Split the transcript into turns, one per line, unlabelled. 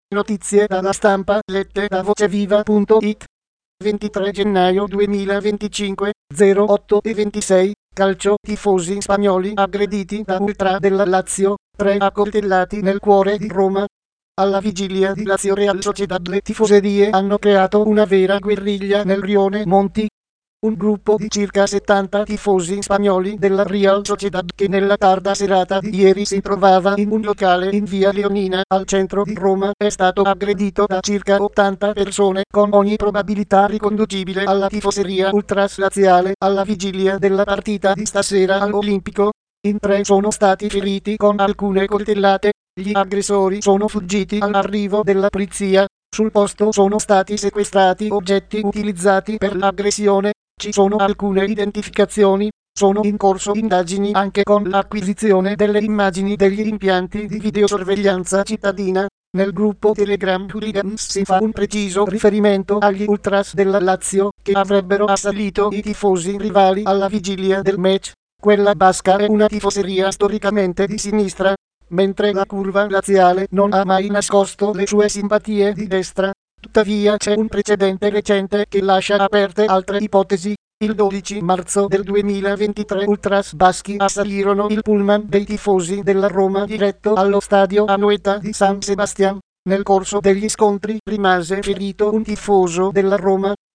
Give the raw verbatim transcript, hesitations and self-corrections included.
Notizie dalla stampa lette da voceviva punto it. ventitré gennaio duemilaventicinque, zero otto e ventisei, calcio, tifosi spagnoli aggrediti da ultra della Lazio, tre accoltellati nel cuore di Roma. Alla vigilia di Lazio Real Sociedad le tifoserie hanno creato una vera guerriglia nel rione Monti. Un gruppo di circa settanta tifosi spagnoli della Real Sociedad che nella tarda serata di ieri si trovava in un locale in via Leonina al centro di Roma è stato aggredito da circa ottanta persone con ogni probabilità riconducibile alla tifoseria ultras laziale alla vigilia della partita di stasera all'Olimpico. In tre sono stati feriti con alcune coltellate, gli aggressori sono fuggiti all'arrivo della polizia. Sul posto sono stati sequestrati oggetti utilizzati per l'aggressione, ci sono alcune identificazioni, sono in corso indagini anche con l'acquisizione delle immagini degli impianti di videosorveglianza cittadina. Nel gruppo Telegram Hooligans si fa un preciso riferimento agli ultras della Lazio che avrebbero assalito i tifosi rivali alla vigilia del match. Quella basca è una tifoseria storicamente di sinistra, mentre la curva laziale non ha mai nascosto le sue simpatie di destra. Tuttavia c'è un precedente recente che lascia aperte altre ipotesi. Il dodici marzo del duemilaventitré ultras baschi assalirono il pullman dei tifosi della Roma diretto allo stadio Anoeta di San Sebastián. Nel corso degli scontri rimase ferito un tifoso della Roma.